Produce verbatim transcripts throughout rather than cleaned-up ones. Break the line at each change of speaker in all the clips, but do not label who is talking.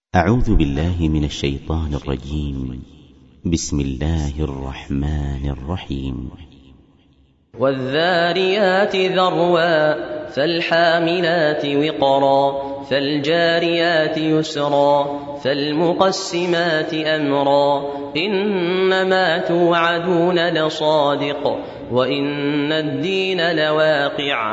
أعوذ بالله من الشيطان الرجيم. بسم الله الرحمن الرحيم.
والذاريات ذروا فالحاملات وقرا فالجاريات يسرا فالمقسمات أمرا إنما توعدون لصادق وإن الدين لواقع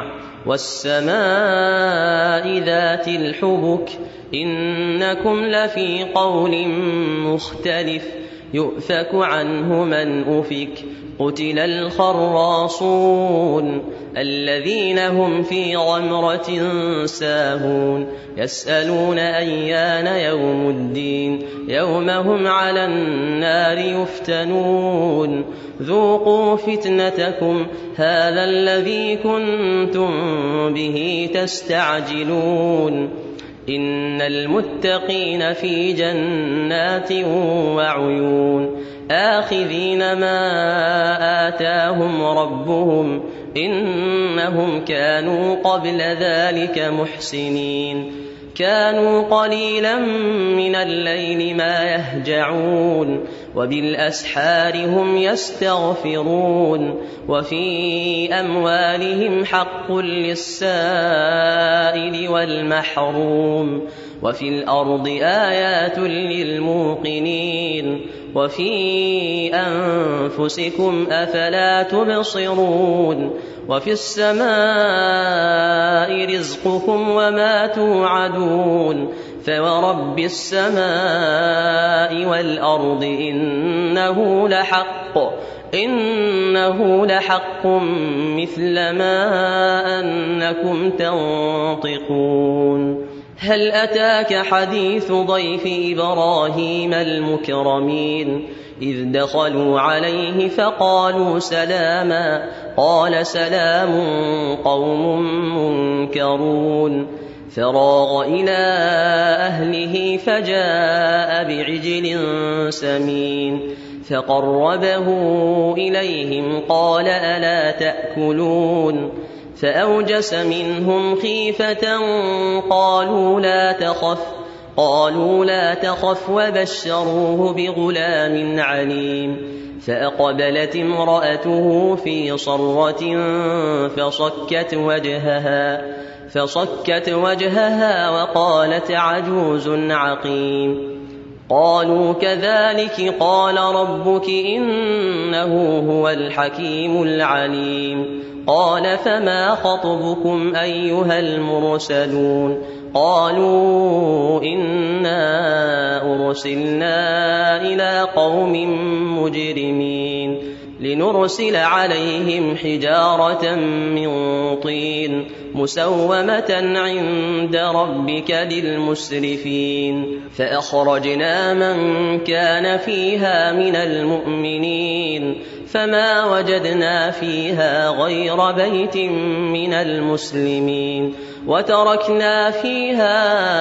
والسماء ذات الحبك إنكم لفي قول مختلف يؤفك عنه من أفك قتل الخراصون الذين هم في غمرة ساهون يسألون أيان يوم الدين يوم هم على النار يفتنون ذوقوا فتنتكم هذا الذي كنتم به تستعجلون إن المتقين في جنات وعيون آخذين ما آتاهم ربهم إنهم كانوا قبل ذلك محسنين كانوا قليلا من الليل ما يهجعون وبالأسحار هم يستغفرون وفي أموالهم حق للسائل والمحروم وفي الأرض آيات للموقنين وفي أنفسكم أفلا تبصرون وفي السماء رزقكم وما توعدون فورب السماء والأرض إنه لحق إنه لحق مثل ما أنكم تنطقون هل أتاك حديث ضيف إبراهيم المكرمين إذ دخلوا عليه فقالوا سلاما قال سلام قوم منكرون فراغ إلى أهله فجاء بعجل سمين فقربه إليهم قال ألا تأكلون فأوجس منهم خيفة قالوا لا تخف قالوا لا تخف وبشروه بغلام عليم فأقبلت امرأته في صرة فصكت وجهها فصكت وجهها وقالت عجوز عقيم قالوا كذلك قال ربك إنه هو الحكيم العليم قال فما خطبكم أيها المرسلون قالوا إنا أرسلنا إلى قوم مجرمين لنرسل عليهم حجارة من طين مسومة عند ربك للمسرفين فأخرجنا من كان فيها من المؤمنين فما وجدنا فيها غير بيت من المسلمين وتركنا فيها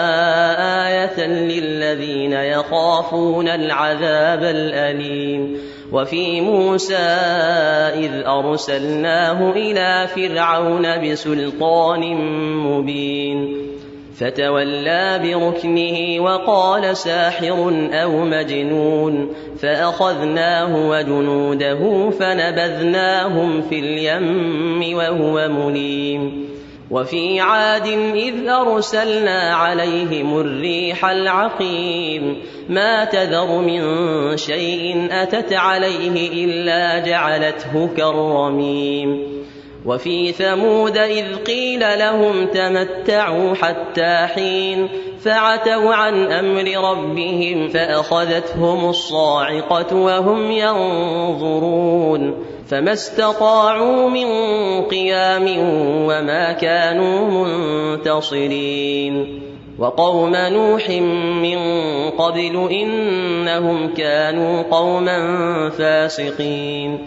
آية للذين يخافون العذاب الأليم وفي موسى إذ أرسلناه إلى فرعون بسلطان مبين فتولى بركنه وقال ساحر أو مجنون فأخذناه وجنوده فنبذناهم في اليم وهو مليم وفي عاد إذ أرسلنا عليهم الريح العقيم ما تذر من شيء أتت عليه إلا جعلته كالرميم وفي ثمود إذ قيل لهم تمتعوا حتى حين فعتوا عن أمر ربهم فأخذتهم الصاعقة وهم ينظرون فما استطاعوا من قيام وما كانوا منتصرين وقوم نوح من قبل إنهم كانوا قوما فاسقين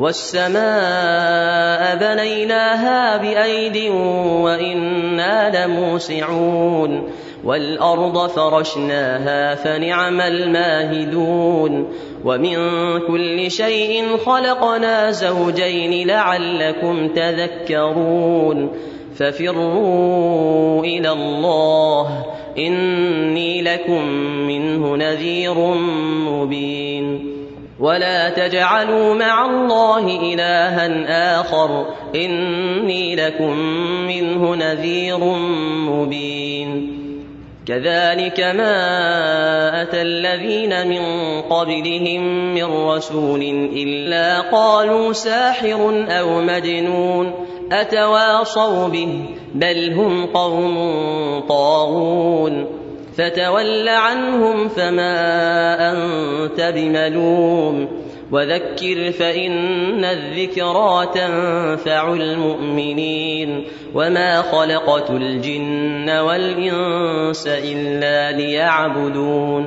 والسماء بنيناها بأيد وإنا لموسعون والأرض فرشناها فنعم الماهدون ومن كل شيء خلقنا زوجين لعلكم تذكرون ففروا إلى الله إني لكم منه نذير مبين ولا تجعلوا مع الله إلها آخر إني لكم منه نذير مبين كذلك ما أتى الذين من قبلهم من رسول إلا قالوا ساحر أو مجنون أتواصوا به بل هم قوم طاغون فتول عنهم فما أنت بملوم وذكر فإن الذكرى تنفع المؤمنين وما خلقت الجن والإنس إلا ليعبدون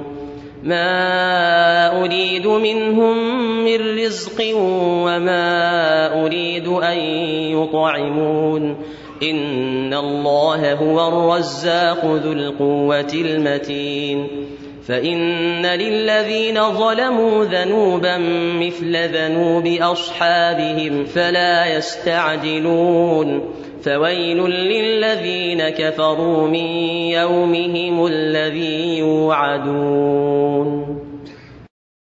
ما أريد منهم من رزق وما أريد أن يطعمون إن الله هو الرزاق ذو القوة المتين فإن للذين ظلموا ذنوبا مثل ذنوب أصحابهم فلا يستعجلون فويل للذين كفروا من يومهم الذي يوعدون